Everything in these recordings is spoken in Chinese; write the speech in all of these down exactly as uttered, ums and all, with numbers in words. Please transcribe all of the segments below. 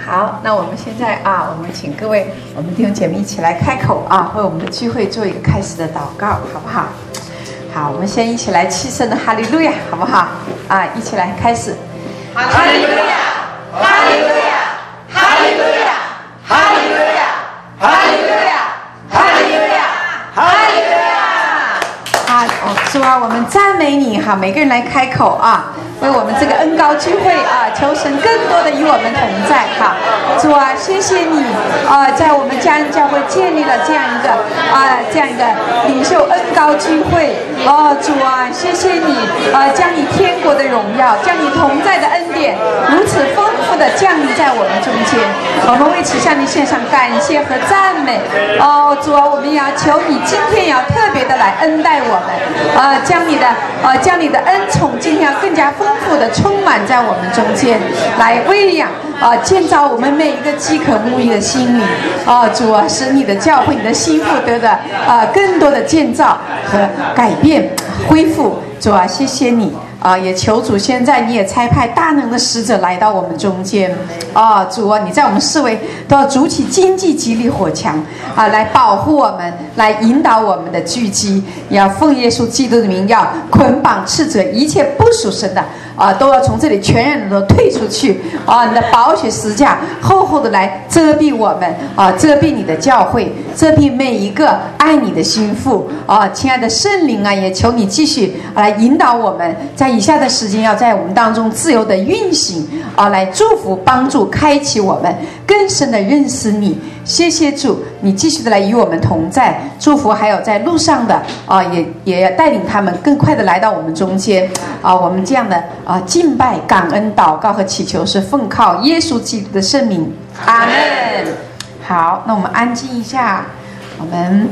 好，那我们现在啊，我们请各位我们弟兄姐妹一起来开口啊，为我们的聚会做一个开始的祷告，好不好？好，我们先一起来齐声的哈利路亚，好不好？啊，一起来开始。 哈利路亚，哈利路亚，哈利路亚，哈利路亚，哈利路亚，哈利路亚，哈利路亚。 啊，哦，主啊，我们赞美你哈，每个人来开口啊。为我们这个恩膏聚会啊，求神更多的与我们同在哈，主啊，谢谢你啊，在我们家人教会建立了这样一个啊这样一个领袖恩膏聚会哦，主啊，谢谢你啊，将你天国的荣耀，将你同在的恩典如此丰富的降临在我们中间，我们为此向你献上感谢和赞美哦，主啊，我们也要求你今天也要特别的来恩待我们啊，将你的啊将你的恩宠今天要更加丰丰富的充满在我们中间，来喂养啊，建造我们每一个饥渴沐浴的心灵啊，主啊，使你的教会、你的心腹得的啊更多的建造和改变、恢复。主啊，谢谢你啊！也求主现在你也差派大能的使者来到我们中间啊！主啊，你在我们四围都要筑起经济激励火墙啊，来保护我们，来引导我们的聚集。也要奉耶稣基督的名，要捆绑斥责一切不属神的啊，都要从这里全然的都退出去啊！你的宝血十架厚厚的来遮蔽我们啊，遮蔽你的教会，遮蔽每一个爱你的心腹啊！亲爱的圣灵啊，也求你继续来引导我们，在以下的时间要在我们当中自由的运行啊，来祝福、帮助、开启我们更深的认识你。谢谢主，你继续的来与我们同在，祝福还有在路上的啊，也也要带领他们更快的来到我们中间啊。我们这样的啊敬拜、感恩、祷告和祈求是奉靠耶稣基督的圣名，阿门。好，那我们安静一下，我们。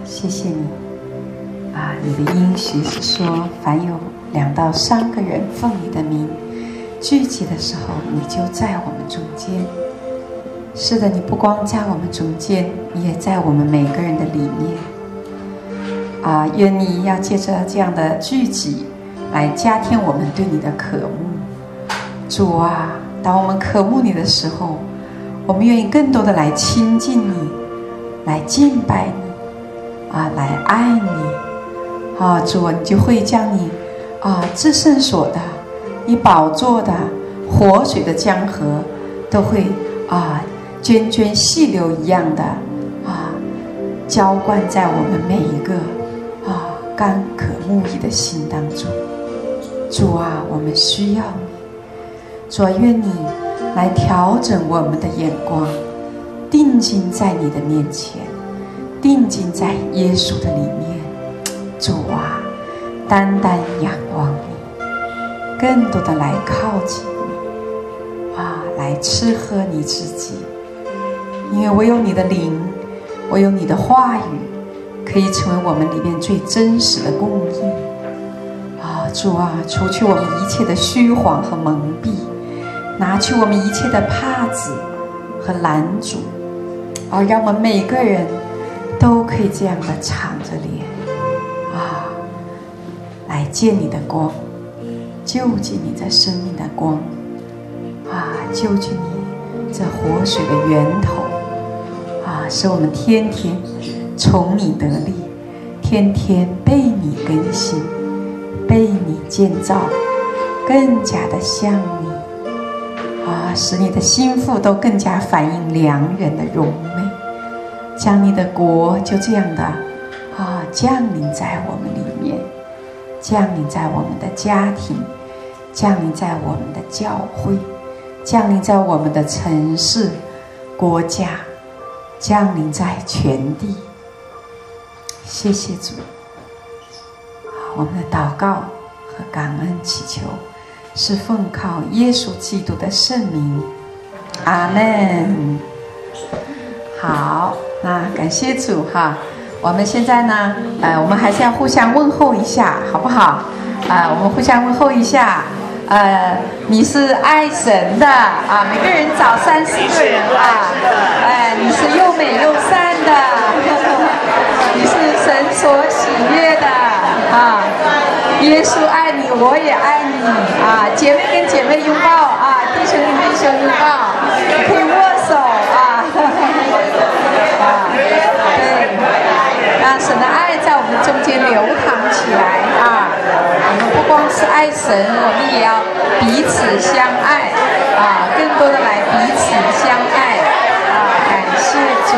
谢谢你啊！你的应许是说，凡有两到三个人奉你的名聚集的时候，你就在我们中间。是的，你不光在我们中间，你也在我们每个人的里面啊！愿你要借着这样的聚集来加添我们对你的渴慕。主啊，当我们渴慕你的时候，我们愿意更多的来亲近你，来敬拜你啊，来爱你啊！主啊，你就会将你啊至圣所的你宝座的活水的江河都会啊涓涓细流一样的啊浇灌在我们每一个啊干渴慕义的心当中。主啊，我们需要你。主啊，愿你来调整我们的眼光，定睛在你的面前，定睛在耶稣的里面。主啊，单单仰望你，更多的来靠近你啊，来吃喝你自己。因为唯有你的灵，唯有你的话语，可以成为我们里面最真实的供应啊！主啊，除去我们一切的虚谎和蒙蔽，拿去我们一切的帕子和拦阻啊，让我们每个人都可以这样的敞着脸啊，来见你的光，救济你这生命的光啊，救济你这活水的源头啊，使我们天天从你得力，天天被你更新，被你建造，更加的像你啊，使你的心腹都更加反映良人的荣美，将你的国就这样的啊降临在我们里面，降临在我们的家庭，降临在我们的教会，降临在我们的城市国家，降临在全地。谢谢主，我们的祷告和感恩祈求是奉靠耶稣基督的圣名，阿们。好，那感谢主哈。我们现在呢，呃，我们还是要互相问候一下，好不好？啊、呃，我们互相问候一下。呃，你是爱神的啊，每个人找三四个人啊。哎、呃，你是又美又善的，你是神所喜悦的啊。耶稣爱你，我也爱你啊！姐妹跟姐妹拥抱啊，弟兄跟弟兄拥抱，可以握手啊！啊，对，让神的爱在我们中间流淌起来啊！我们不光是爱神，我们也要彼此相爱啊！更多的来彼此相爱啊！感谢主，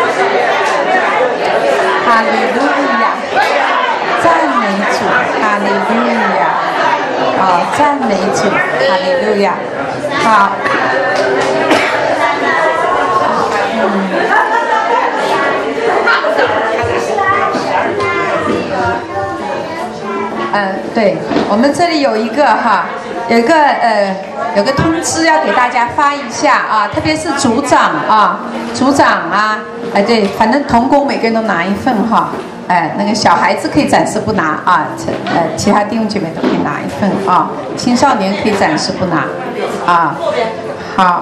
哈利路亚！赞美主，哈利路亚！啊，赞美主，哈利路亚！好，嗯，呃，对，我们这里有一个哈，有一个呃，有个通知要给大家发一下啊，特别是组长啊，组长啊，哎、呃，对，反正同工每个人都拿一份哈。哎，那个小孩子可以暂时不拿啊，呃，其他弟兄姐妹都可以拿一份啊，青少年可以暂时不拿啊。好，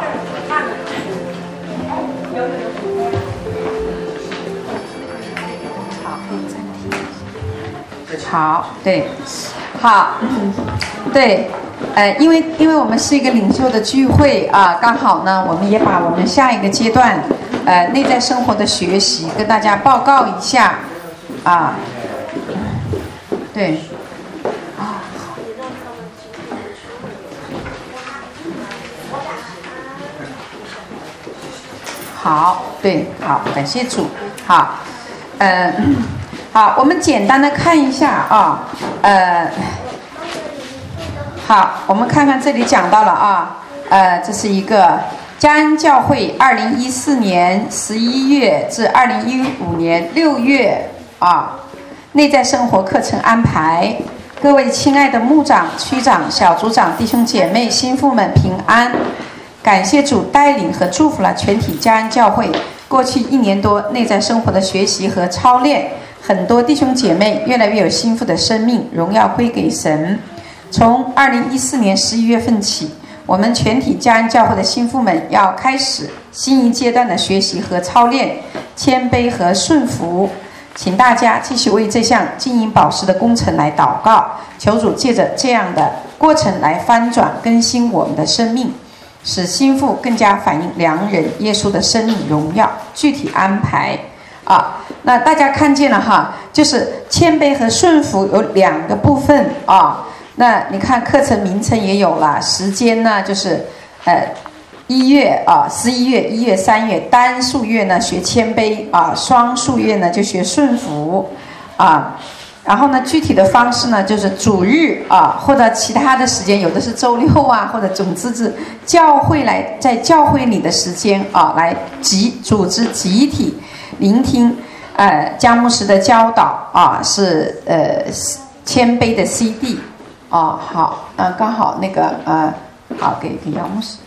好，可以暂停。好，对，好，嗯，对，呃，因为因为我们是一个领袖的聚会啊，刚好呢，我们也把我们下一个阶段呃内在生活的学习跟大家报告一下。啊，对，啊，好，对，好，感谢主，好，呃，好，我们简单的看一下啊，呃，好，我们看看这里讲到了啊，呃，这是一个嘉恩教会二零一四年十一月至二零一五年六月。啊，内在生活课程安排，各位亲爱的牧长、区长、小组长、弟兄姐妹、心腹们平安！感谢主带领和祝福了全体嘉恩教会过去一年多内在生活的学习和操练， 很多弟兄姐妹越来越有幸福的生命，荣耀归给神。从二零一四年十一月份起，我们全体嘉恩教会的新妇们要开始新一阶段的学习和操练谦卑和顺服。请大家继续为这项金银宝石的工程来祷告，求主借着这样的过程来翻转更新我们的生命，使新妇更加反映良人耶稣的生命荣耀。具体安排啊，那大家看见了哈，就是谦卑和顺服有两个部分啊。那你看课程名称也有了，时间呢就是呃一月啊，十一月、一月、三月，单数月呢学谦卑啊，双数月呢就学顺服啊。然后呢，具体的方式呢就是主日啊，或者其他的时间，有的是周六啊，或者总之是教会来在教会里的时间啊，来集组织集体聆听呃江牧师的教导啊，是呃谦卑的 C D。哦，好，嗯、呃，刚好那个，呃，好，给给姚牧师，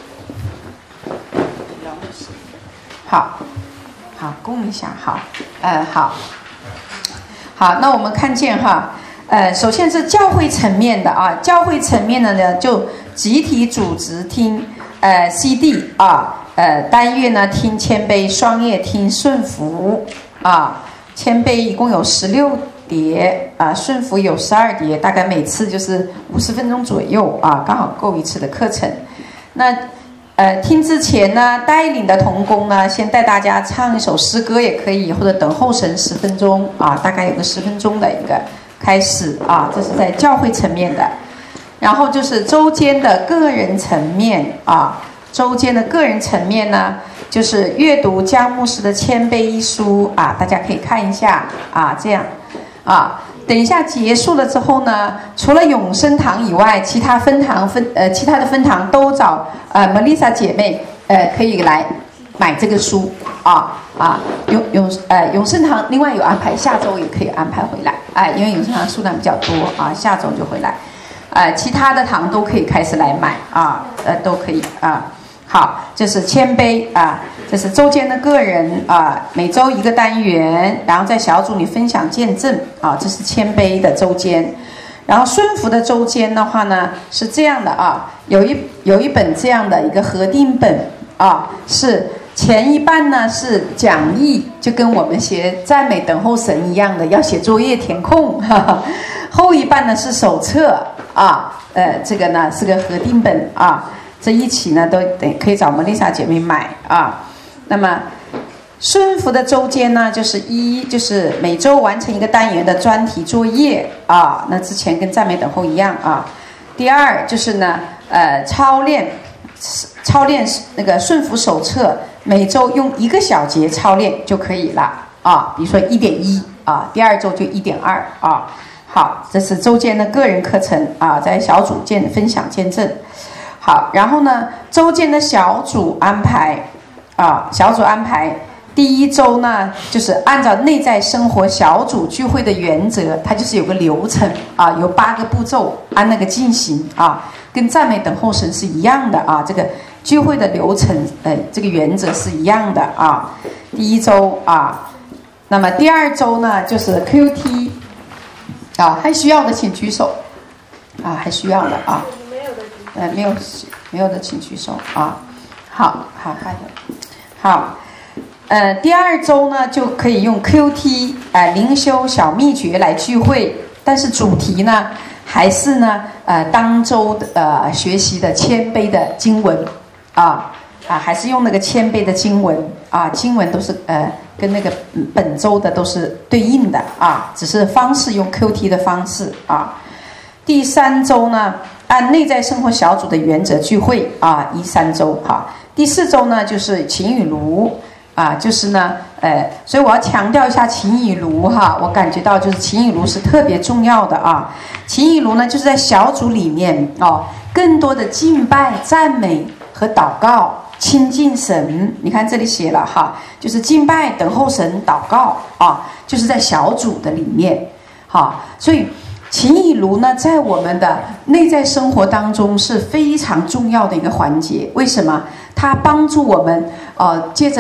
姚牧师，好，好，供一下，好，呃，好，好，那我们看见哈，呃，首先是教会层面的啊，教会层面的呢，就集体组织听，呃 ，C D 啊，呃，单月呢听谦卑，双月听顺服啊，谦卑一共有十六碟啊，顺服有十二碟，大概每次就是五十分钟左右啊，刚好够一次的课程。那呃，听之前呢，带领的同工呢，先带大家唱一首诗歌也可以，或者等候神十分钟啊，大概有个十分钟的一个开始啊，这是在教会层面的。然后就是周间的个人层面啊，周间的个人层面呢，就是阅读江牧师的谦卑一书啊，大家可以看一下啊，这样。啊，等一下结束了之后呢，除了永生堂以外，其他分堂分呃其他的分堂都找呃 Melissa 姐妹呃可以来买这个书啊啊永永呃永生堂另外有安排，下周也可以安排回来哎、呃，因为永生堂数量比较多啊，下周就回来，呃其他的堂都可以开始来买啊呃都可以啊。好，这是谦卑啊，这是周间的个人啊，每周一个单元，然后在小组里分享见证啊，这是谦卑的周间。然后顺服的周间的话呢，是这样的啊，有一有一本这样的一个核定本啊，是前一半呢是讲义，就跟我们学赞美等候神一样的，要写作业填空，哈哈，后一半呢是手册啊，呃，这个呢是个核定本啊。这一起呢都得可以找Melissa姐妹买啊。那么顺服的周间呢，就是一就是每周完成一个单元的专题作业啊，那之前跟赞美等候一样啊。第二就是呢，呃，操练操练那个顺服手册，每周用一个小节操练就可以了啊。比如说一点一啊，第二周就一点二啊。好，这是周间的个人课程啊，在小组见分享见证。好，然后呢，周间的小组安排啊，小组安排，第一周呢，就是按照内在生活小组聚会的原则，它就是有个流程啊，有八个步骤，按那个进行啊，跟赞美等候神是一样的啊，这个聚会的流程，呃，这个原则是一样的啊。第一周啊，那么第二周呢，就是 Q T 啊，还需要的请举手啊，还需要的啊。呃，没有没有的请举手啊。好，好，还有，好，呃，第二周呢就可以用 Q T 呃灵修小秘诀来聚会，但是主题呢还是呢呃当周的呃学习的谦卑的经文啊啊，还是用那个谦卑的经文啊，经文都是呃跟那个本周的都是对应的啊，只是方式用 Q T 的方式啊。第三周呢，按内在生活小组的原则聚会啊，一三周哈。第四周呢，就是情与炉啊，就是呢，呃，所以我要强调一下情与炉哈，我感觉到就是情与炉是特别重要的啊。情与炉呢，就是在小组里面哦，更多的敬拜、赞美和祷告，亲近神。你看这里写了哈，就是敬拜、等候神、祷告啊，就是在小组的里面，好，所以。情与炉呢，在我们的内在生活当中是非常重要的一个环节。为什么？它帮助我们呃，借着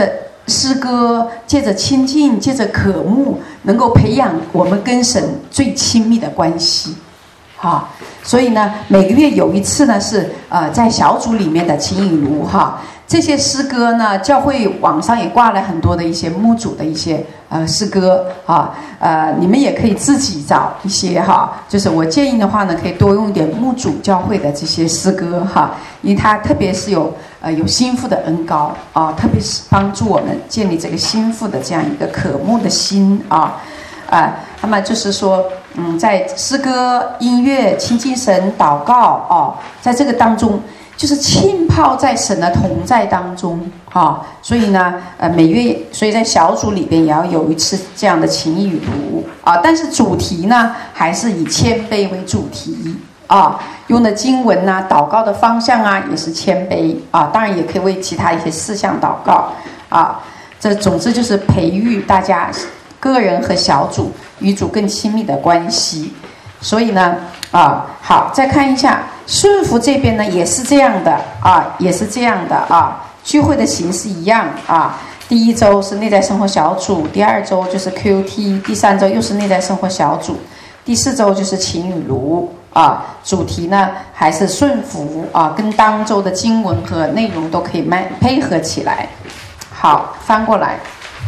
诗歌，借着亲近，借着渴慕，能够培养我们跟神最亲密的关系。哈，所以呢，每个月有一次呢是呃在小组里面的情雨炉哈，这些诗歌呢，教会网上也挂了很多的一些牧主的一些呃诗歌啊，呃你们也可以自己找一些哈，就是我建议的话呢，可以多用一点牧主教会的这些诗歌哈，因为它特别是有呃有心腹的恩膏啊，特别是帮助我们建立这个心腹的这样一个渴慕的心啊。啊，那么就是说，嗯，在诗歌、音乐、亲近神、祷告哦，在这个当中，就是浸泡在神的同在当中啊。所以呢，呃，每月，所以在小组里边也要有一次这样的情谊与读啊。但是主题呢，还是以谦卑为主题啊。用的经文啊，祷告的方向啊，也是谦卑啊。当然也可以为其他一些事项祷告啊。这总之就是培育大家个人和小组与主更亲密的关系。所以呢啊，好，再看一下顺服这边呢也是这样的啊，也是这样的啊，聚会的形式一样啊。第一周是内在生活小组，第二周就是 Q T， 第三周又是内在生活小组，第四周就是情雨炉啊。主题呢还是顺服啊，跟当周的经文和内容都可以慢配合起来。好，翻过来。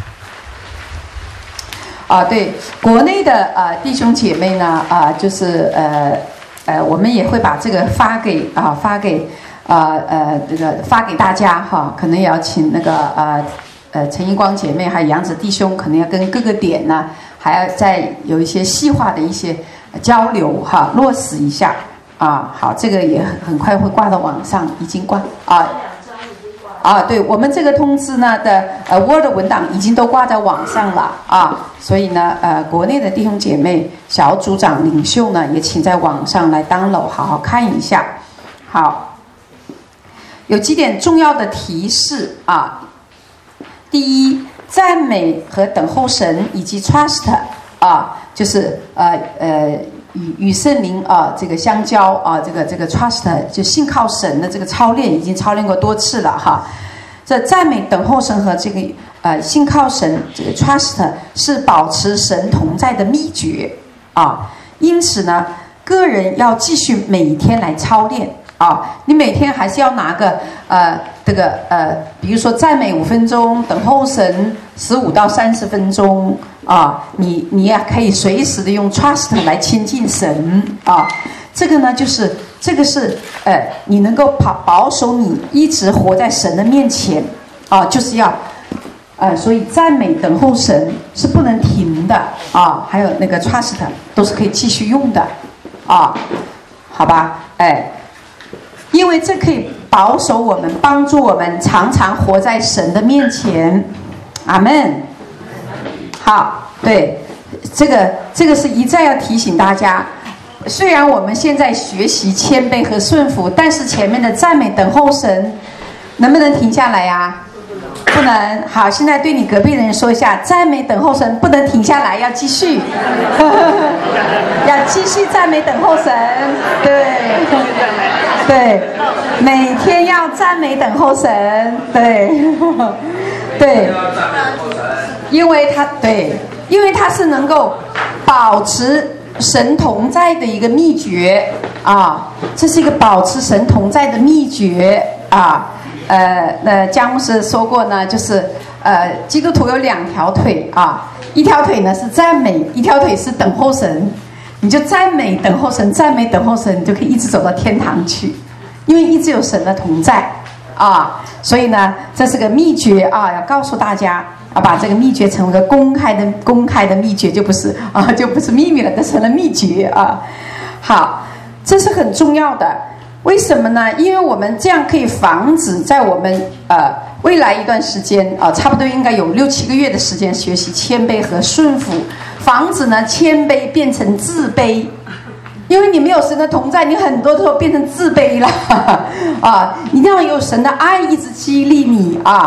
啊，对，国内的呃弟兄姐妹呢，啊、呃，就是呃呃，我们也会把这个发给啊、呃、发给啊 呃, 呃这个发给大家哈，可能也要请那个呃呃陈一光姐妹还有杨子弟兄，可能要跟各个点呢，还要再有一些细化的一些交流哈，落实一下啊。好，这个也很快会挂到网上，已经挂啊。啊，对，我们这个通知呢的呃 Word 文档已经都挂在网上了啊，所以呢呃国内的弟兄姐妹小组长领袖呢也请在网上来 download 好好看一下。好，有几点重要的提示啊。第一，赞美和等候神以及 trust 啊，就是呃呃与与圣灵啊这个相交啊，这个这个 trust 就信靠神的这个操练已经操练过多次了哈。这赞美、等候神和这个呃信靠神这个 trust 是保持神同在的秘诀啊。因此呢，个人要继续每天来操练啊。你每天还是要拿个呃这个呃，比如说赞美五分钟，等候神十五到三十分钟。啊，你你也可以随时的用 trust 来亲近神啊，这个呢就是这个是呃，你能够保保守你一直活在神的面前啊，就是要呃，所以赞美等候神是不能停的啊，还有那个 trust 都是可以继续用的啊，好吧？哎，因为这可以保守我们，帮助我们常常活在神的面前，阿们。好，对，这个这个是一再要提醒大家，虽然我们现在学习谦卑和顺服，但是前面的赞美等候神能不能停下来呀？不能。好，现在对你隔壁的人说一下，赞美等候神不能停下来，要继续要继续赞美等候神。对对，每天要赞美等候神。对对，因为他对，因为他是能够保持神同在的一个秘诀啊，这是一个保持神同在的秘诀啊。呃，那江牧师说过呢，就是呃，基督徒有两条腿啊，一条腿呢是赞美，一条腿是等候神。你就赞美等候神，赞美等候神，你就可以一直走到天堂去，因为一直有神的同在啊。所以呢，这是个秘诀啊，要告诉大家啊，把这个秘诀成为个公开的公开的秘诀，就不是啊，就不是秘密了，这成了秘诀啊。好，这是很重要的。为什么呢？因为我们这样可以防止在我们呃未来一段时间啊、呃，差不多应该有六七个月的时间学习谦卑和顺服，防止呢谦卑变成自卑。因为你没有神的同在，你很多时候变成自卑了啊！一定要有神的爱一直激励你啊，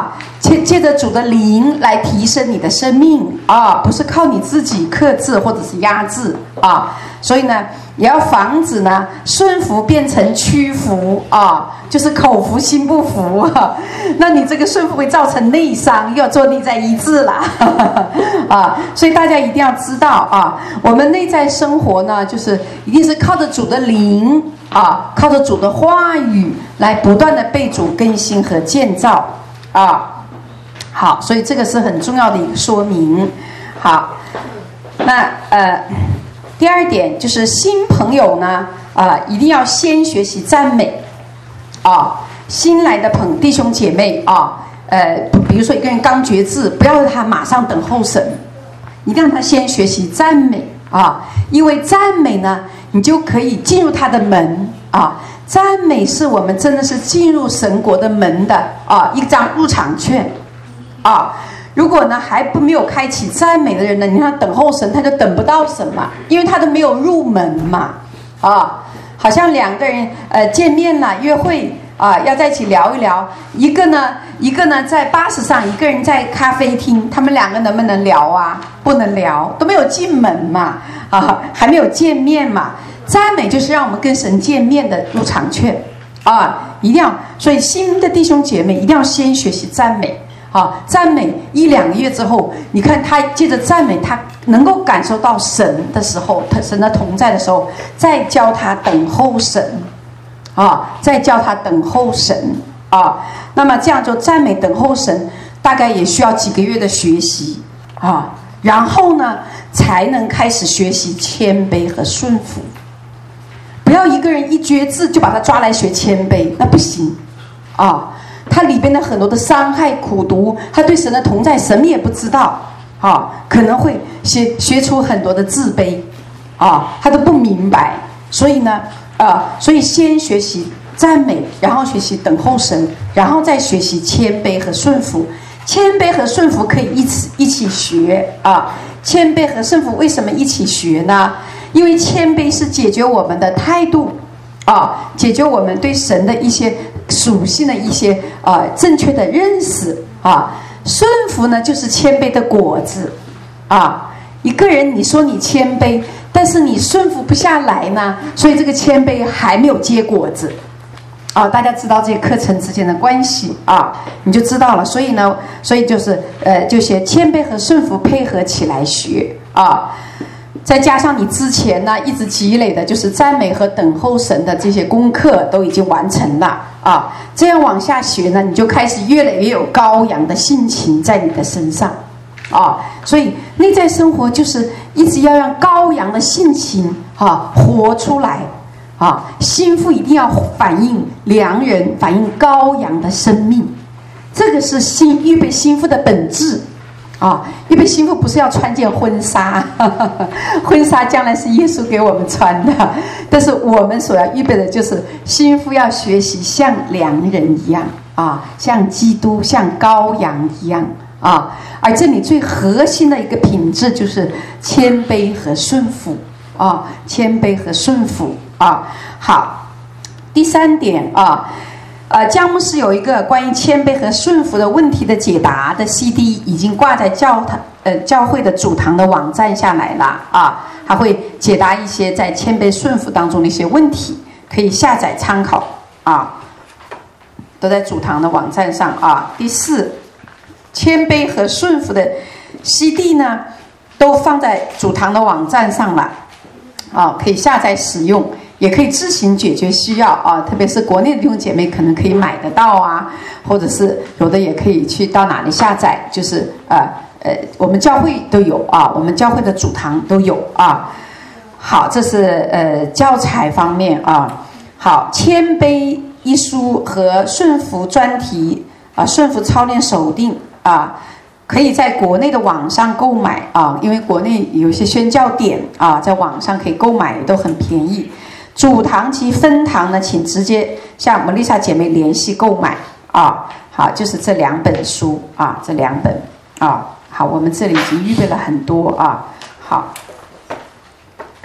借借着主的灵来提升你的生命啊，不是靠你自己克制或者是压制啊。所以呢，也要防止呢顺服变成屈服啊，就是口服心不服啊。那你这个顺服会造成内伤，又要做内在医治啦啊。所以大家一定要知道啊，我们内在生活呢，就是一定是靠着主的灵啊，靠着主的话语来不断的被主更新和建造啊。好，所以这个是很重要的一个说明。好，那呃，第二点就是新朋友呢，啊、呃，一定要先学习赞美啊。新来的朋弟兄姐妹啊，呃，比如说一个人刚决志，不要让他马上等候神，你让他先学习赞美啊，因为赞美呢，你就可以进入他的门啊。赞美是我们真的是进入神国的门的啊，一张入场券。啊，如果呢还不没有开启赞美的人呢，你看等候神，他就等不到神嘛，因为他都没有入门嘛。啊，好像两个人呃见面了，约会啊，要在一起聊一聊。一个呢，一个呢在巴士上，一个人在咖啡厅，他们两个能不能聊啊？不能聊，都没有进门嘛，啊，还没有见面嘛。赞美就是让我们跟神见面的入场券啊，一定要。所以新的弟兄姐妹一定要先学习赞美。啊，赞美一两个月之后，你看他借着赞美，他能够感受到神的时候，他神的同在的时候，再教他等候神，啊，再教他等候神啊。那么这样就赞美等候神，大概也需要几个月的学习啊，然后呢，才能开始学习谦卑和顺服。不要一个人一决志就把他抓来学谦卑，那不行啊。他里边的很多的伤害苦毒，他对神的同在什么也不知道啊，可能会学学出很多的自卑啊，他都不明白。所以呢啊，所以先学习赞美，然后学习等候神，然后再学习谦卑和顺服。谦卑和顺服可以一起一起学啊。谦卑和顺服为什么一起学呢？因为谦卑是解决我们的态度啊，解决我们对神的一些属性的一些啊正确的认识啊。顺服呢，就是谦卑的果子啊。一个人你说你谦卑，但是你顺服不下来呢，所以这个谦卑还没有结果子啊。大家知道这些课程之间的关系啊，你就知道了。所以呢，所以就是呃，就学谦卑和顺服配合起来学啊。再加上你之前呢一直积累的就是赞美和等候神的这些功课都已经完成了啊，这样往下学呢，你就开始越来越有羔羊的性情在你的身上啊。所以内在生活就是一直要让羔羊的性情啊活出来啊，心腹一定要反映良人，反映羔羊的生命，这个是心预备心腹的本质。啊，预备心腹不是要穿件婚纱，呵呵婚纱将来是耶稣给我们穿的，但是我们所要预备的就是心腹要学习像良人一样啊，像基督、像羔羊一样啊。而这里最核心的一个品质就是谦卑和顺服啊，谦卑和顺服啊。好，第三点啊。呃，姜牧师有一个关于谦卑和顺服的问题的解答的 C D 已经挂在教堂呃教会的主堂的网站下来了啊，还会解答一些在谦卑顺服当中的一些问题，可以下载参考啊，都在主堂的网站上啊。第四，谦卑和顺服的 C D 呢，都放在主堂的网站上了啊，可以下载使用。也可以自行解决需要啊，特别是国内的弟兄姐妹可能可以买得到啊，或者是有的也可以去到哪里下载，就是呃呃，我们教会都有啊，我们教会的主堂都有啊。好，这是呃教材方面啊。好，谦卑一书和顺服专题啊，顺服操练手定啊，可以在国内的网上购买啊，因为国内有一些宣教点啊，在网上可以购买，都很便宜。主堂及分堂呢，请直接向莫丽莎姐妹联系购买啊。好，就是这两本书啊，这两本啊。好，我们这里已经预备了很多啊。好，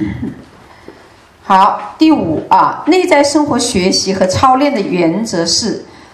好，第五啊，内在生活学习和操练的原则是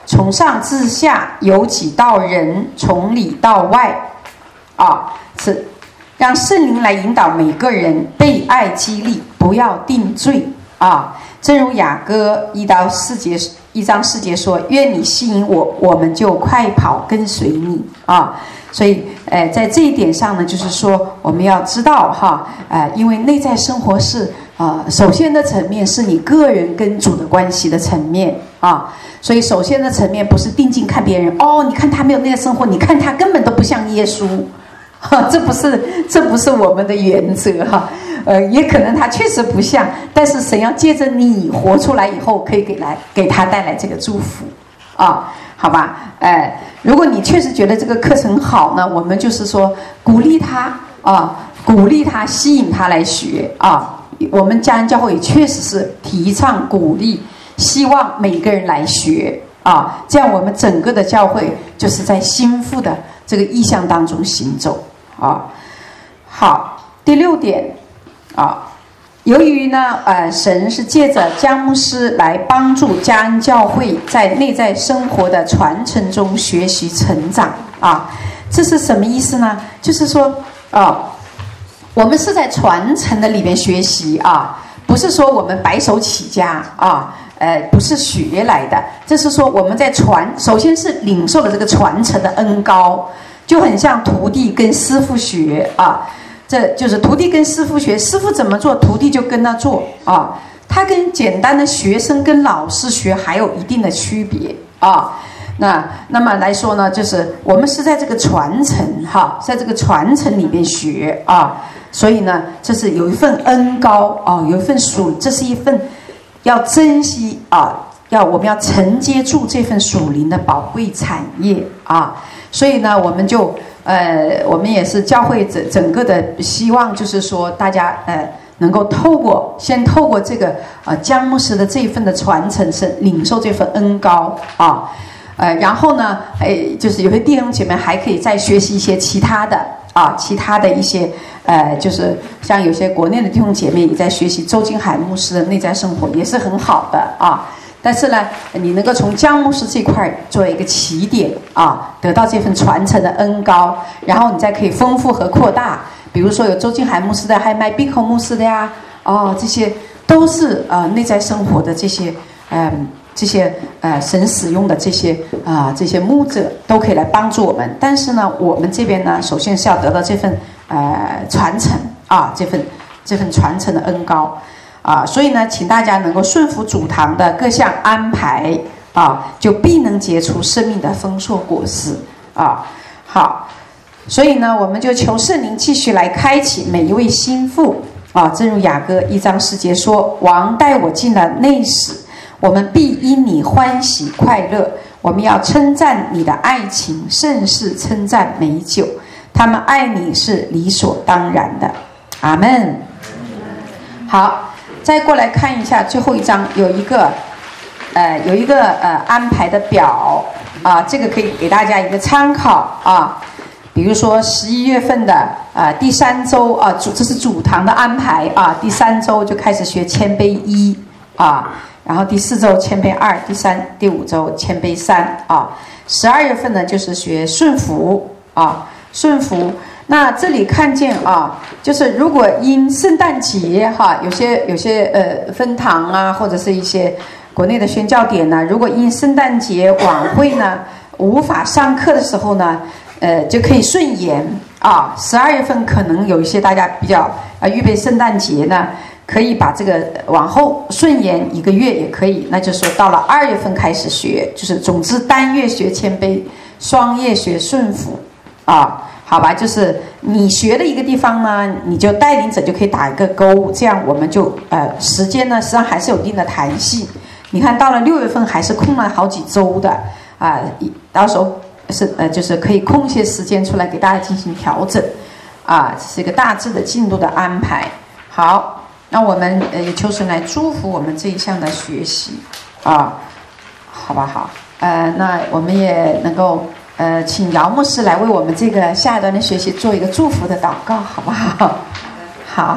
从上至下，由己到人，从里到外，啊，是让圣灵来引导每个人，被爱激励，不要定罪啊。正如雅歌一到四节一章四节说：“愿你吸引我，我们就快跑跟随你啊。”所以，呃，在这一点上呢，就是说我们要知道哈，呃，因为内在生活是啊、呃，首先的层面是你个人跟主的关系的层面啊，所以首先的层面不是定睛看别人哦，你看他没有内在生活，你看他根本都不像耶稣。哈，这不是这不是我们的原则哈，呃，也可能他确实不像，但是神要借着你活出来以后，可以给来给他带来这个祝福，啊，好吧，呃，如果你确实觉得这个课程好呢，我们就是说鼓励他啊，鼓励他，吸引他来学啊。我们家人教会也确实是提倡鼓励，希望每个人来学啊，这样我们整个的教会就是在心腹的这个意向当中行走。啊，好，第六点啊，由于呢，呃，神是借着姜牧师来帮助嘉恩教会在内在生活的传承中学习成长啊，这是什么意思呢？就是说啊，我们是在传承的里面学习啊，不是说我们白手起家啊，呃，不是学来的，这是说我们在传，首先是领受了这个传承的恩膏。就很像徒弟跟师傅学啊，这就是徒弟跟师傅学，师傅怎么做，徒弟就跟他做啊。他跟简单的学生跟老师学还有一定的区别啊。那那么来说呢，就是我们是在这个传承哈，在这个传承里面学啊，所以呢，这是有一份恩膏啊，有一份属，这是一份要珍惜啊，要我们要承接住这份属灵的宝贵产业啊。所以呢，我们就呃，我们也是教会整整个的希望，就是说大家呃能够透过先透过这个呃姜牧师的这一份的传承，是领受这份恩膏啊，呃，然后呢，哎，就是有些弟兄姐妹还可以再学习一些其他的啊，其他的一些呃，就是像有些国内的弟兄姐妹也在学习周金海牧师的内在生活，也是很好的啊。但是呢，你能够从姜牧师这块作为一个起点啊，得到这份传承的恩膏，然后你再可以丰富和扩大。比如说有周金海牧师的，还有麦碧口牧师的呀，哦，这些都是呃内在生活的这些嗯、呃、这些呃神使用的这些啊、呃、这些牧者都可以来帮助我们。但是呢，我们这边呢，首先是要得到这份呃传承啊，这份这份传承的恩膏。啊，所以呢，请大家能够顺服主堂的各项安排啊，就必能结出生命的丰硕果实啊。好，所以呢，我们就求圣灵继续来开启每一位心腹啊。正如雅歌一章四节说：“王带我进了内室，我们必因你欢喜快乐。我们要称赞你的爱情，甚是称赞美酒。他们爱你是理所当然的。”阿们。好。再过来看一下最后一章，有一个，呃，有一个呃安排的表啊，这个可以给大家一个参考啊。比如说十一月份的啊、呃、第三周啊，主这是主堂的安排啊，第三周就开始学谦卑一啊，然后第四周谦卑二，第三第五周谦卑三啊。十二月份呢就是学顺服啊，顺服。那这里看见啊，就是如果因圣诞节哈，有些有些呃分堂啊，或者是一些国内的宣教点呢，如果因圣诞节晚会呢无法上课的时候呢，呃就可以顺延啊。十二月份可能有一些大家比较啊预备圣诞节呢，可以把这个往后顺延一个月也可以。那就是说到了二月份开始学，就是总之单月学谦卑，双月学顺服啊。好吧，就是你学的一个地方呢，你就带领者就可以打一个勾，这样我们就呃时间呢实际上还是有一定的弹性。你看到了六月份还是空了好几周的啊、呃，到时候是呃就是可以空一些时间出来给大家进行调整啊，这是一个大致的进度的安排。好，那我们呃也求神来祝福我们这一项的学习啊，好吧好，呃那我们也能够。呃，请姚牧师来为我们这个下一段的学习做一个祝福的祷告，好不好？好。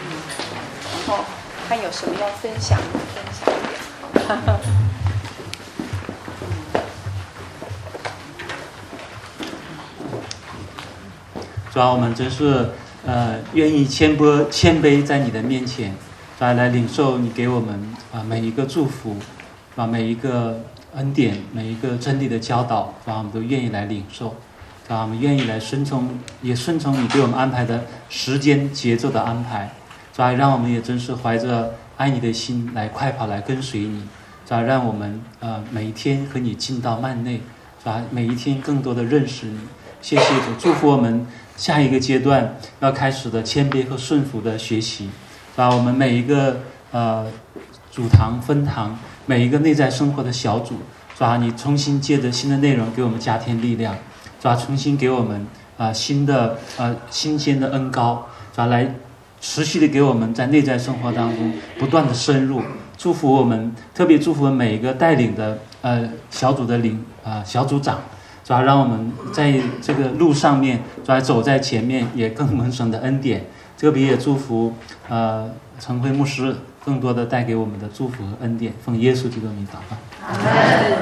然后还有什么要分享？分享一点。 主要我们真是呃愿意谦卑谦卑在你的面前，主要来领受你给我们啊、呃、每一个祝福，啊每一个恩典，每一个真理的教导，主要我们都愿意来领受，主要我们愿意来顺从，也顺从你给我们安排的时间节奏的安排，主要让我们也真是怀着爱你的心来快跑来跟随你，主要让我们呃每一天和你进到幔内，主要每一天更多的认识你。谢谢主，祝福我们下一个阶段要开始的谦卑和顺服的学习，把我们每一个呃主堂分堂，每一个内在生活的小组，抓你重新借着新的内容给我们加添力量，抓重新给我们啊、呃、新的呃新鲜的恩膏，抓来持续的给我们在内在生活当中不断的深入，祝福我们，特别祝福每一个带领的呃小组的领啊、呃、小组长。主要让我们在这个路上面，主要走在前面，也更蒙神的恩典。特别也祝福呃陈辉牧师更多的带给我们的祝福和恩典。奉耶稣基督的名祷告。阿门。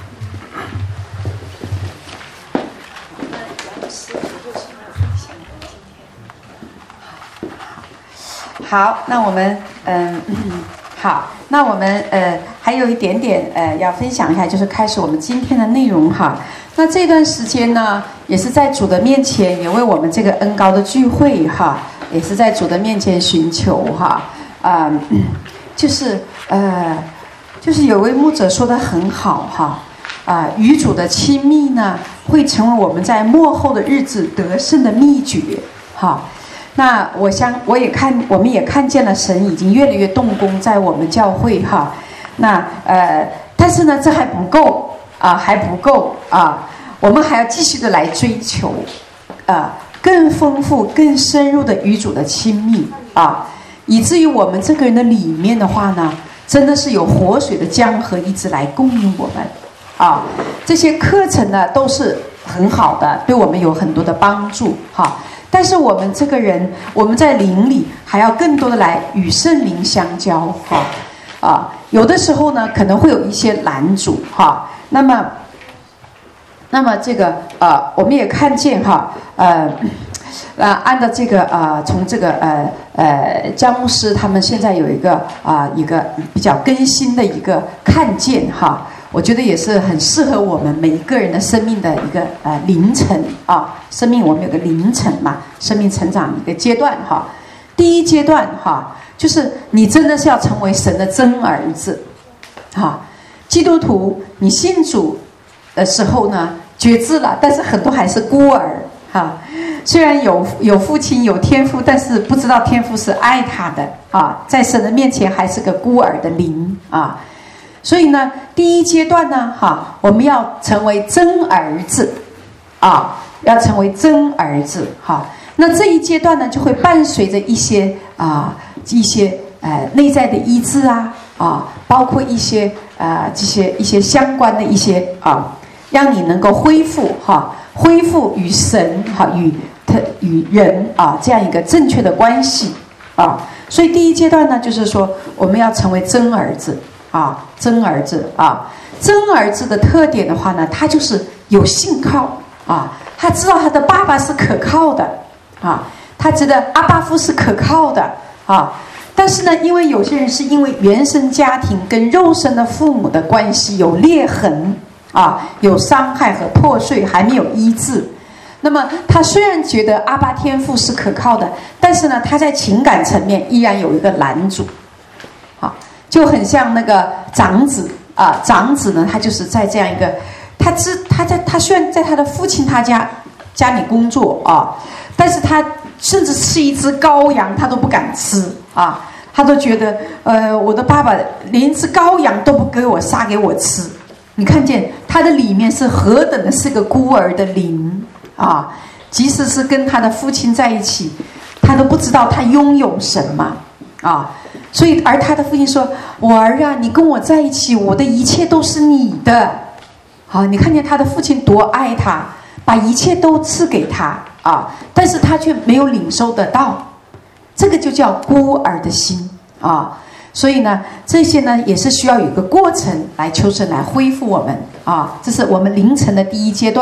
好，那我们嗯。好，那我们呃还有一点点呃要分享一下，就是开始我们今天的内容哈。那这段时间呢，也是在主的面前，也为我们这个恩膏的聚会哈，也是在主的面前寻求哈啊、呃，就是呃就是有位牧者说得很好哈啊、呃，与主的亲密呢，会成为我们在末后的日子得胜的秘诀哈。那我相我也看，我们也看见了神已经越来越动工在我们教会哈。那呃，但是呢，这还不够啊，还不够啊，我们还要继续的来追求啊，更丰富、更深入的与主的亲密啊，以至于我们这个人的里面的话呢，真的是有活水的江河一直来供应我们啊。这些课程呢都是很好的，对我们有很多的帮助哈。但是我们这个人，我们在灵里还要更多的来与圣灵相交哈啊，有的时候呢可能会有一些拦阻哈。那么，那么这个呃，我们也看见哈呃呃，按照这个呃，从这个呃呃姜牧师他们现在有一个啊、呃、一个比较更新的一个看见哈。我觉得也是很适合我们每一个人的生命的一个呃凌晨啊，生命我们有个凌晨嘛，生命成长一个阶段哈。第一阶段哈，就是你真的是要成为神的真儿子，哈。基督徒，你信主的时候呢，觉知了，但是很多还是孤儿哈。虽然有有父亲有天父，但是不知道天父是爱他的啊，在神的面前还是个孤儿的灵啊。所以呢，第一阶段呢，哈，我们要成为真儿子，啊，要成为真儿子，哈。那这一阶段呢，就会伴随着一些啊，一些呃内在的医治啊，啊，包括一些呃这些一些相关的一些啊，让你能够恢复哈，恢复与神哈与他与人啊这样一个正确的关系啊。所以第一阶段呢，就是说我们要成为真儿子。啊，真儿子啊，真儿子的特点的话呢，他就是有信靠啊，他知道他的爸爸是可靠的啊，他觉得阿爸父是可靠的啊。但是呢，因为有些人是因为原生家庭跟肉身的父母的关系有裂痕啊，有伤害和破碎，还没有医治。那么他虽然觉得阿爸天父是可靠的，但是呢，他在情感层面依然有一个拦阻。就很像那个长子啊，长子呢，他就是在这样一个，他知他在他虽然在他的父亲他家家里工作啊，但是他甚至吃一只羔羊他都不敢吃啊，他都觉得呃我的爸爸连一只羔羊都不给我杀给我吃。你看见他的里面是何等的是个孤儿的灵啊，即使是跟他的父亲在一起，他都不知道他拥有什么啊。所以，而他的父亲说：“我儿啊，你跟我在一起，我的一切都是你的。”好，你看见他的父亲多爱他，把一切都赐给他啊，但是他却没有领受得到，这个就叫孤儿的心啊。所以呢，这些呢也是需要有一个过程来求神来恢复我们啊，这是我们凌晨的第一阶段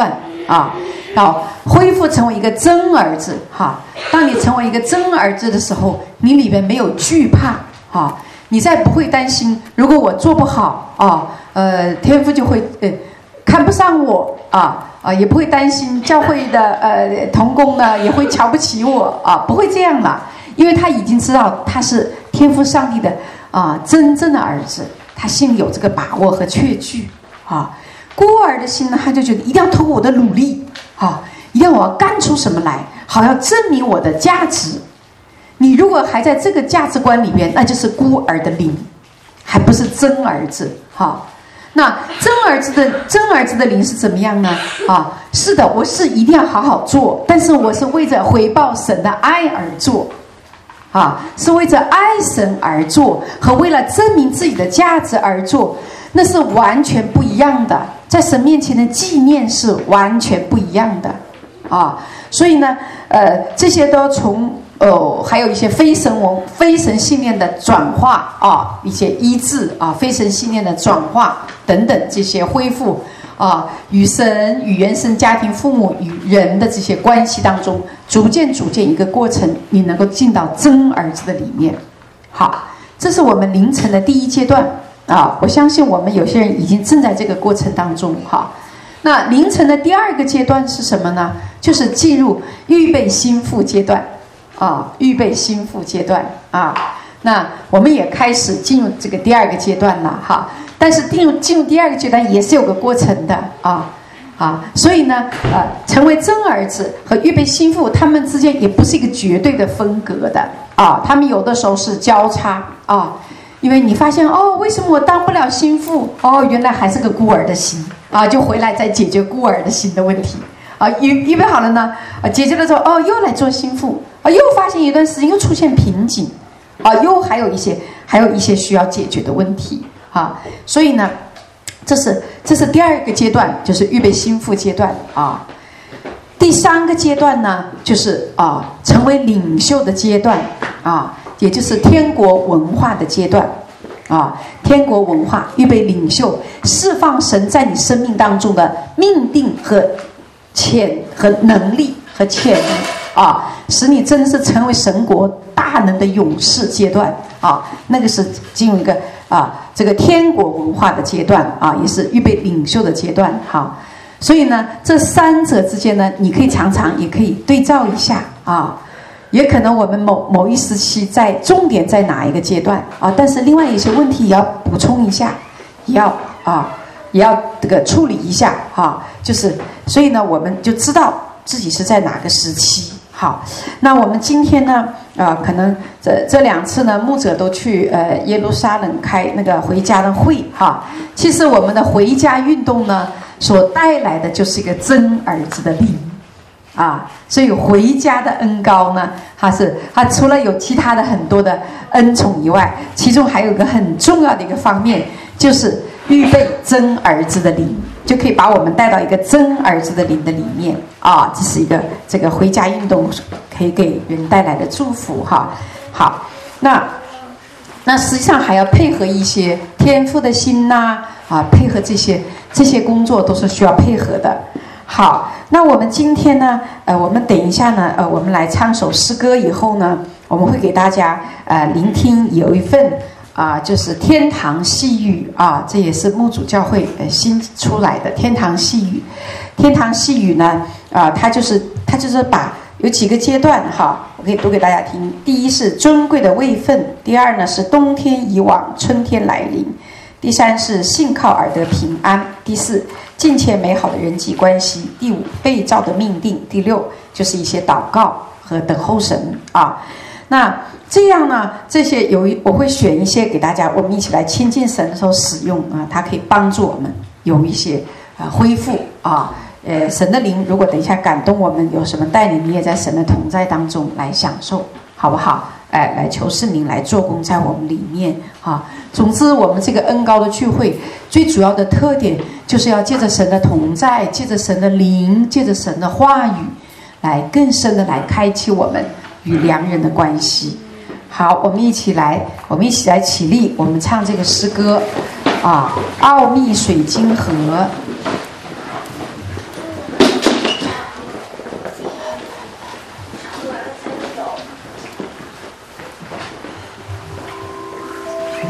啊，要恢复成为一个真儿子哈。当你成为一个真儿子的时候，你里面没有惧怕啊，你再不会担心，如果我做不好啊，呃，天父就会呃看不上我啊啊，也不会担心教会的呃同工呢也会瞧不起我啊，不会这样了，因为他已经知道他是天父上帝的啊真正的儿子，他心里有这个把握和确据啊。孤儿的心呢，他就觉得一定要透过我的努力啊，一定要我要干出什么来，好要证明我的价值。你如果还在这个价值观里边，那就是孤儿的灵，还不是真儿子哈。那真儿子的真儿子的灵是怎么样呢？啊，是的，我是一定要好好做，但是我是为着回报神的爱而做，啊，是为着爱神而做，和为了证明自己的价值而做，那是完全不一样的。在神面前的纪念是完全不一样的，啊，所以呢，呃，这些都从呃，还有一些非神文、非神信念的转化啊，一些医治啊，非神信念的转化等等，这些恢复啊，与神、与原生家庭、父母与人的这些关系当中，逐渐、逐渐一个过程，你能够进到真儿子的里面。好，这是我们凌晨的第一阶段。啊，我相信我们有些人已经正在这个过程当中哈。那凌晨的第二个阶段是什么呢？就是进入预备心腹阶段啊，预备心腹阶段啊。那我们也开始进入这个第二个阶段了哈。但是进入进入第二个阶段也是有个过程的啊啊，所以呢，呃，成为真儿子和预备心腹，他们之间也不是一个绝对的分隔的啊，他们有的时候是交叉啊。因为你发现哦，为什么我当不了心腹？哦，原来还是个孤儿的心啊，就回来再解决孤儿的心的问题啊。预预备好了呢，啊，解决了之后，哦，又来做心腹啊，又发现一段时间又出现瓶颈啊，又还有一些还有一些需要解决的问题啊。所以呢，这是这是第二个阶段，就是预备心腹阶段啊。第三个阶段呢，就是啊，成为领袖的阶段啊。也就是天国文化的阶段啊，天国文化预备领袖，释放神在你生命当中的命定和潜和能力和潜力啊，使你真的是成为神国大能的勇士阶段啊，那个是进入一个啊这个天国文化的阶段啊，也是预备领袖的阶段哈、啊。所以呢，这三者之间呢，你可以常常也可以对照一下啊。也可能我们某某一时期在重点在哪一个阶段啊？但是另外一些问题也要补充一下，也要啊，也要这个处理一下哈、啊。就是所以呢，我们就知道自己是在哪个时期。好，那我们今天呢，啊，可能这这两次呢，牧者都去呃耶路撒冷开那个回家的会哈、啊。其实我们的回家运动呢，所带来的就是一个真儿子的灵。啊，所以回家的恩膏呢，它是它除了有其他的很多的恩宠以外，其中还有一个很重要的一个方面，就是预备真儿子的灵，就可以把我们带到一个真儿子的灵的里面啊。这是一个这个回家运动可以给人带来的祝福哈。好，那那实际上还要配合一些天父的心呐啊，配合这些这些工作都是需要配合的。好，那我们今天呢，呃，我们等一下呢，呃，我们来唱首诗歌以后呢，我们会给大家呃聆听有一份啊、呃，就是天堂细语啊，这也是牧主教会呃新出来的天堂细语。天堂细语呢，啊、呃，它就是它就是把有几个阶段哈，我可以读给大家听。第一是尊贵的位分，第二呢是冬天已往，春天来临。第三是信靠而得平安，第四敬虔美好的人际关系，第五被造的命定，第六就是一些祷告和等候神啊。那这样呢，这些有一我会选一些给大家，我们一起来亲近神的时候使用啊，它可以帮助我们有一些啊恢复啊。呃，神的灵如果等一下感动我们，有什么带领，你也在神的同在当中来享受，好不好？哎，来求圣灵来做工在我们里面啊。总之，我们这个恩膏的聚会最主要的特点，就是要借着神的同在，借着神的灵，借着神的话语，来更深的来开启我们与良人的关系。好，我们一起来，我们一起来起立，我们唱这个诗歌啊，奥秘水晶河。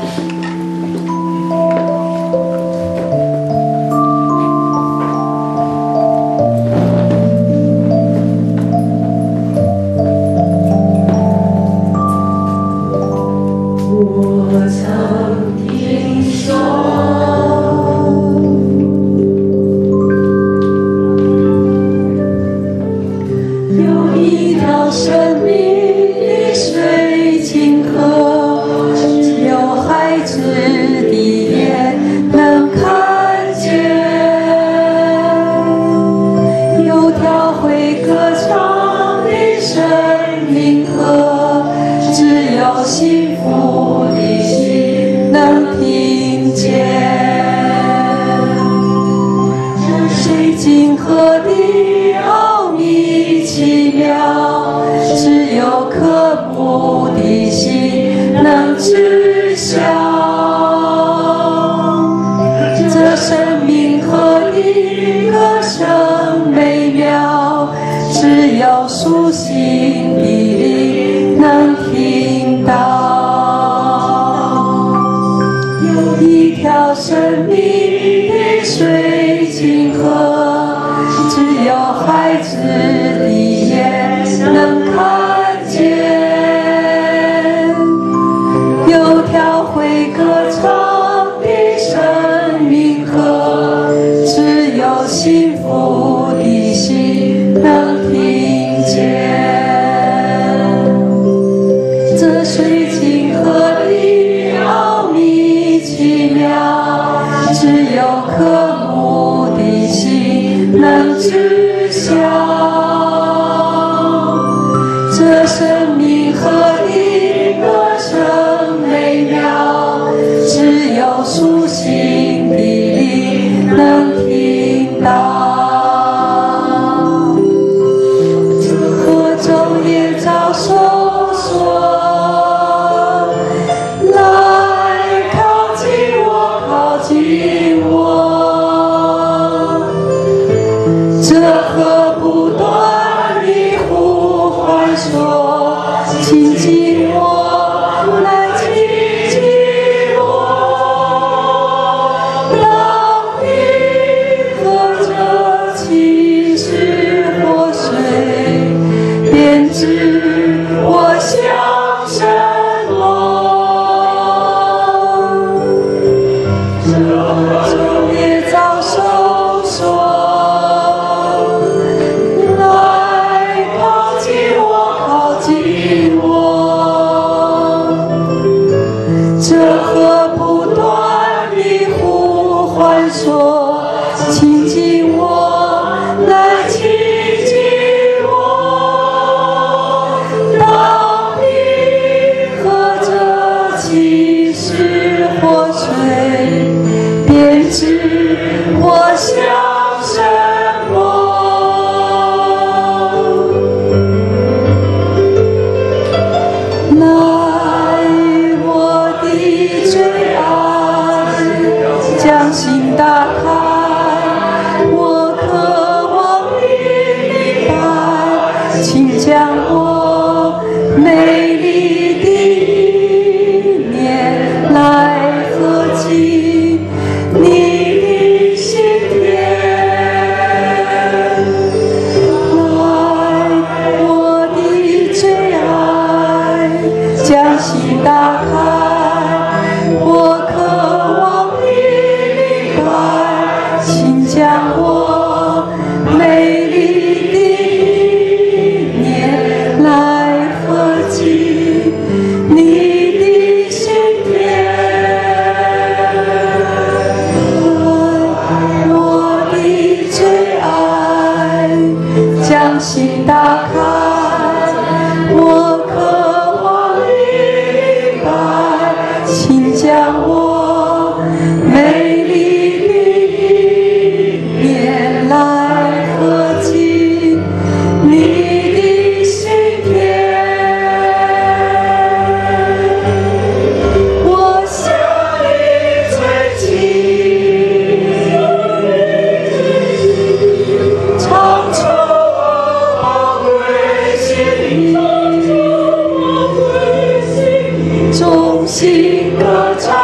中心歌唱。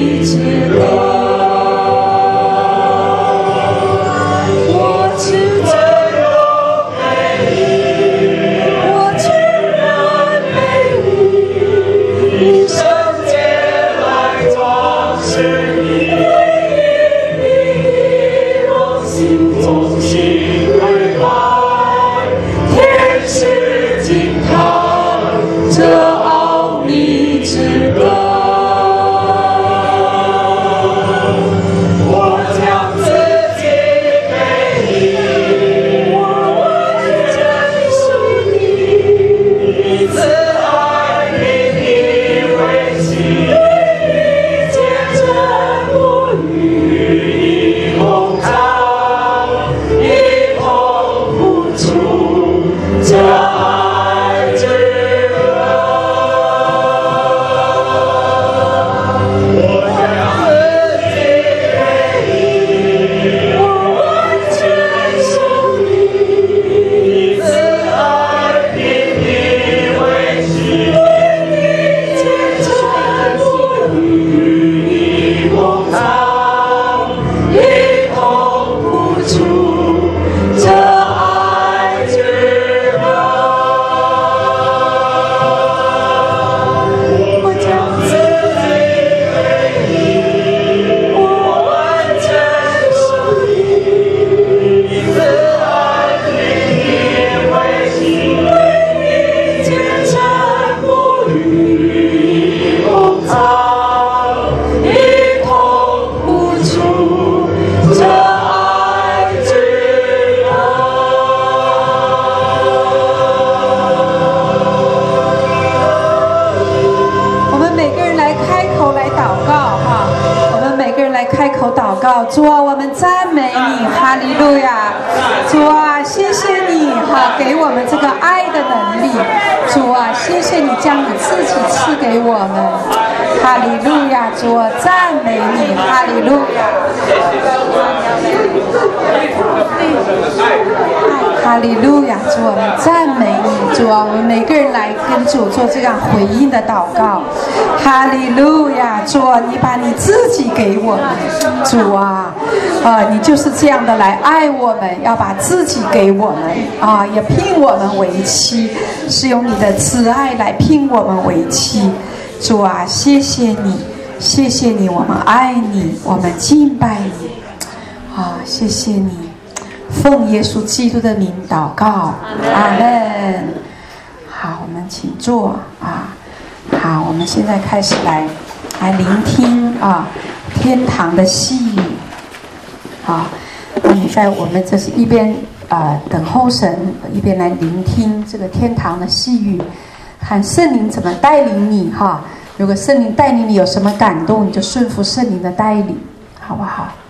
你之歌。主啊，我们赞美你，哈利路亚！主啊，谢谢你哈，给我们这个爱的能力。主啊，谢谢你将你自己赐给我们，哈利路亚！主啊，赞美你，哈利路亚！哈利路亚！主，我们赞美你，主啊，我们每个人来跟主做这样回应的祷告。哈利路亚！主啊，你把你自己给我们，主啊，啊，你就是这样的来爱我们，要把自己给我们啊，也聘我们为妻，是用你的慈爱来聘我们为妻。主啊，谢谢你，谢谢你，我们爱你，我们敬拜你，啊，谢谢你，奉耶稣基督的名祷告，阿门。好，我们请坐啊。好，我们现在开始来来聆听啊天堂的细语。好，那你在我们这是一边啊、呃、等候神，一边来聆听这个天堂的细语，看圣灵怎么带领你哈。如果圣灵带领你有什么感动，你就顺服圣灵的带领，好不好？